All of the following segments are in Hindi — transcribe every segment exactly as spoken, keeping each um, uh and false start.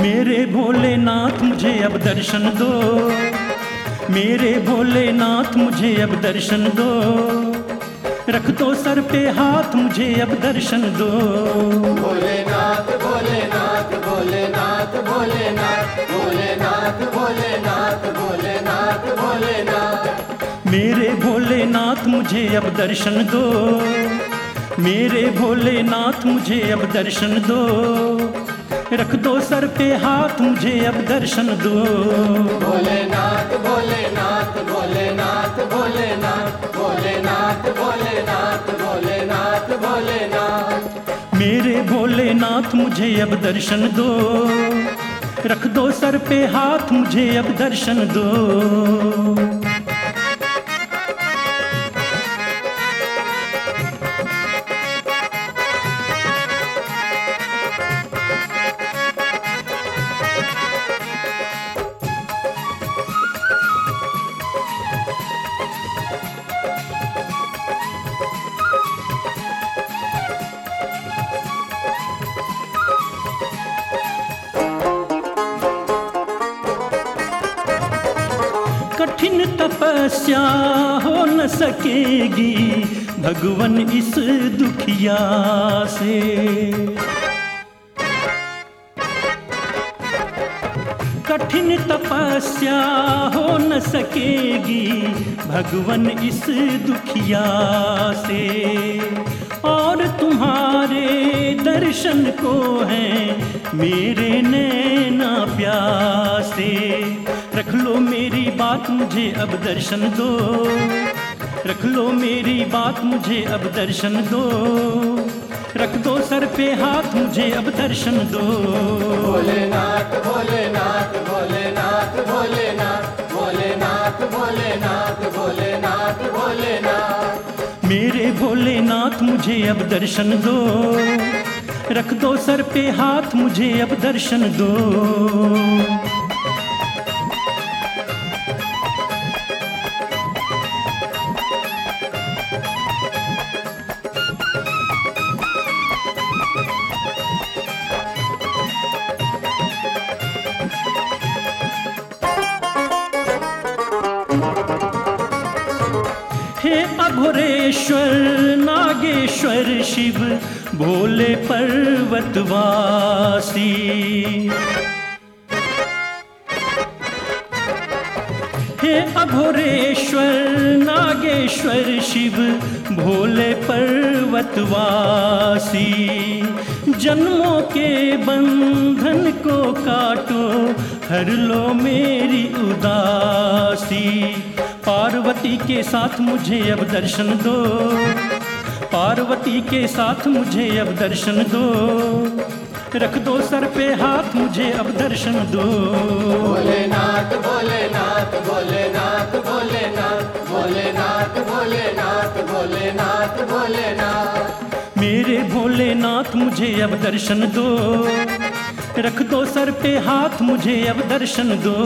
मेरे भोलेनाथ मुझे अब दर्शन दो, मेरे भोलेनाथ मुझे अब दर्शन दो, रख दो सर पे हाथ मुझे अब दर्शन दो। भोलेनाथ भोलेनाथ भोलेनाथ भोलेनाथ भोलेनाथ भोलेनाथ भोलेनाथ भोलेनाथ। मेरे भोलेनाथ मुझे अब दर्शन दो, मेरे भोलेनाथ मुझे अब दर्शन दो, रख दो सर पे हाथ मुझे अब दर्शन दो। भोलेनाथ भोलेनाथ भोलेनाथ भोलेनाथ भोलेनाथ भोलेनाथ भोलेनाथ भोलेनाथ। मेरे भोलेनाथ मुझे अब दर्शन दो, रख दो सर पे हाथ मुझे अब दर्शन दो। कठिन तपस्या हो न सकेगी भगवन इस दुखिया से, कठिन तपस्या हो न सकेगी भगवन इस दुखिया से। और तुम्हारे दर्शन को है मेरे नैना प्यासे, रख लो मेरी बात मुझे अब दर्शन दो, रख लो मेरी बात मुझे अब दर्शन दो, रख दो सर पे हाथ मुझे अब दर्शन दो। भोलेनाथ भोलेनाथ भोलेनाथ भोलेनाथ भोलेनाथ भोलेनाथ भोलेनाथ भोलेनाथ। मेरे भोलेनाथ मुझे अब दर्शन दो, रख दो सर पे हाथ मुझे अब दर्शन दो। हे अघोरेश्वर नागेश्वर शिव भोले पर्वतवासी, हे अघोरेश्वर नागेश्वर शिव भोले पर्वतवासी। जन्मों के बंधन को काटो हर लो मेरी उदासी, पार्वती के साथ मुझे अब दर्शन दो, पार्वती के साथ मुझे अब दर्शन दो, रख दो सर पे हाथ मुझे अब दर्शन दो। भोलेनाथ भोलेनाथ भोलेनाथ भोलेनाथ भोलेनाथ भोलेनाथ भोलेनाथ भोलेनाथ। मेरे भोलेनाथ मुझे अब दर्शन दो, रख दो सर पे हाथ मुझे अब दर्शन दो।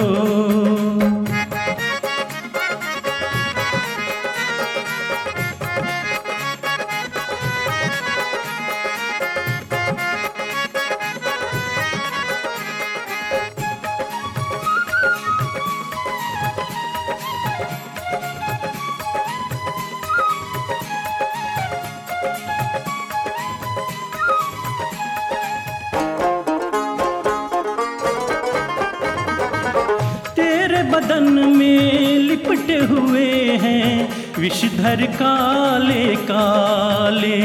बदन में लिपटे हुए हैं विषधर काले काले,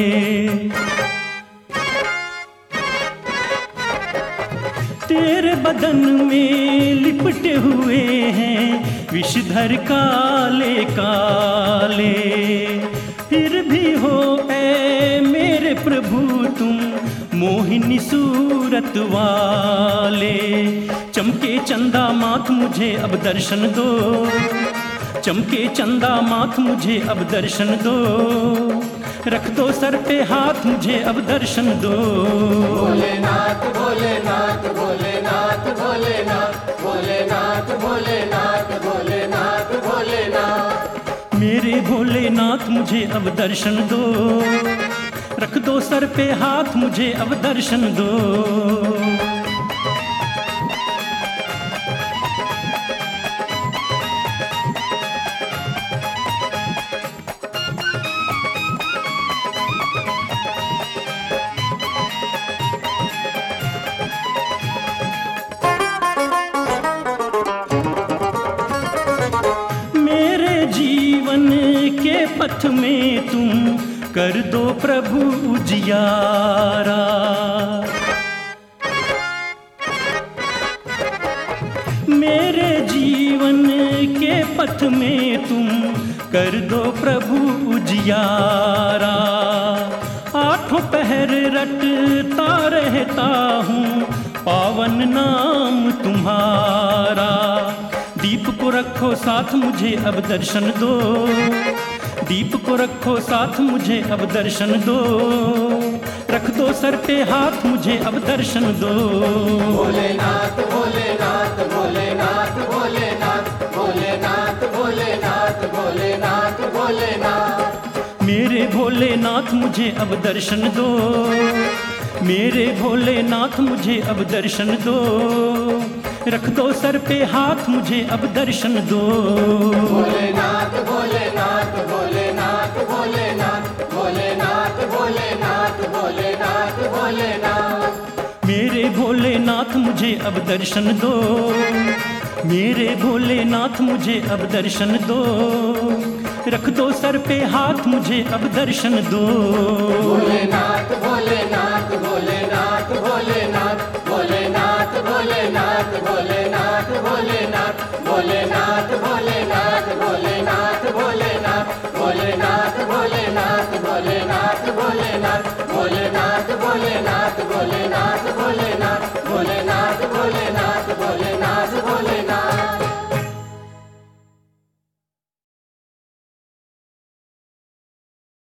तेरे बदन में लिपटे हुए हैं विषधर काले काले। फिर भी हो ऐ मेरे प्रभु तुम मोहिनी सूरत वाले, चमके चंदा माथ मुझे अब दर्शन दो, चमके चंदा माथ मुझे अब दर्शन दो, रख दो सर पे हाथ मुझे अब दर्शन दो। भोलेनाथ भोलेनाथ भोलेनाथ भोलेनाथ भोलेनाथ भोलेनाथ भोलेनाथ भोलेनाथ। मेरे भोलेनाथ मुझे अब दर्शन दो, रख दो सर पे हाथ मुझे अब दर्शन दो। कर दो प्रभु उजियारा। मेरे जीवन के पथ में तुम कर दो प्रभु उजियारा। आठों पहर रटता रहता हूँ पावन नाम तुम्हारा। दीप को रखो साथ मुझे अब दर्शन दो, दीप को रखो साथ मुझे अब दर्शन दो। रख दो सर पे हाथ मुझे अब दर्शन दो। भोलेनाथ भोलेनाथ भोलेनाथ भोलेनाथ भोलेनाथ भोलेनाथ भोलेनाथ भोलेनाथ। मेरे भोलेनाथ मुझे अब दर्शन दो, मेरे भोलेनाथ मुझे अब दर्शन दो। रख दो सर पे हाथ मुझे अब दर्शन दो। भोलेनाथ भोलेनाथ भोलेनाथ भोलेनाथ भोलेनाथ भोलेनाथ भोलेनाथ भोलेनाथ। मेरे भोलेनाथ मुझे अब दर्शन दो, मेरे भोलेनाथ मुझे अब दर्शन दो। रख दो सर पे हाथ मुझे अब दर्शन दो। भोलेनाथ भोलेनाथ भोलेनाथ भोलेनाथ भोलेनाथ भोलेनाथ भोलेनाथ भोलेनाथ भोलेनाथ भोलेनाथ भोलेनाथ।